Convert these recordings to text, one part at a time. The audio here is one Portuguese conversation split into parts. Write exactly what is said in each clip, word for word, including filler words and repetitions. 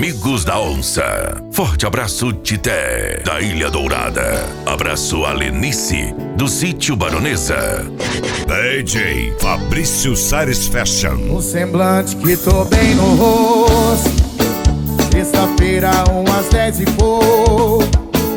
Amigos da Onça. Forte abraço, Tité, da Ilha Dourada. Abraço, Alenice, do Sítio Baronesa. D J Fabrício Sares Fashion. Um semblante que tô bem no rosto. Sexta-feira, umas dez e pouco.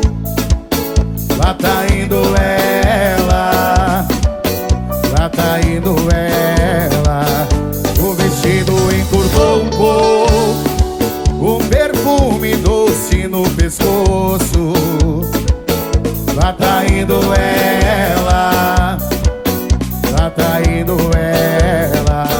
Lá tá indo ela, lá tá indo ela. O vestido encurtou um pouco, um perfume doce no pescoço. Lá tá indo ela, lá tá indo ela.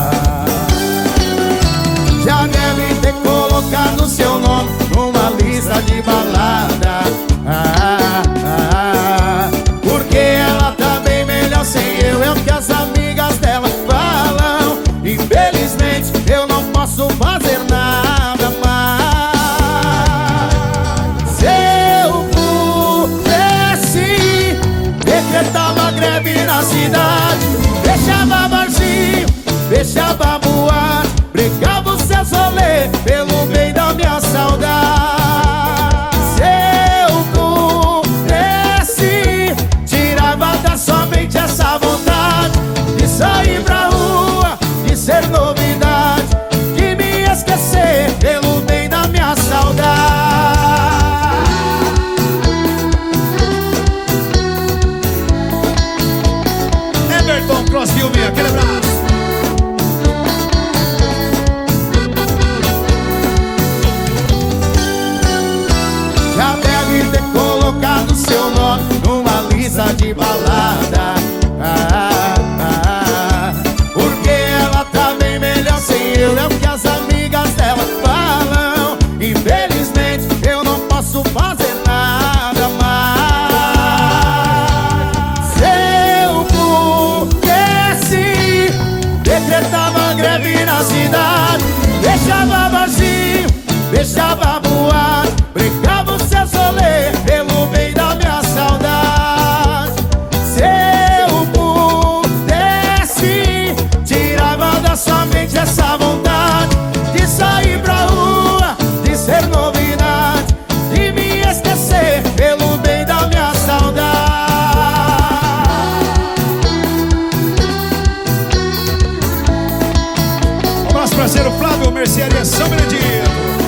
Já deve ter colocado seu nome numa lista de balada. Ah, ah, porque ela tá bem melhor sem eu. É o que as amigas dela falam. Infelizmente eu não posso fazer nada mais. Se eu pudesse, decretava greve na cidade, fechava barzinho, fechava boate, brincava os seus rolê pelo bem da minha saudade. Somente essa vontade de sair pra rua, de ser novidade, de me esquecer pelo bem da minha saudade. Everton Cross Filme, aquele abraço. Já deve ter colocado seu nome numa lista de balada. Ah, ah, porque ela tá bem melhor sem eu. É o que as amigas dela falam. Infelizmente eu não posso fazer nada mais. Se eu pudesse, decretava greve na cidade, deixava vazio, deixava boate, brincava os seus rolê pelo bem da minha saudade. Se eu pudesse, tirava da sua mente essa vontade de sair pra rua, de ser novidade, de me esquecer pelo bem da minha saudade. Um abraço, parceiro Flávio, Mercearia São Benedito.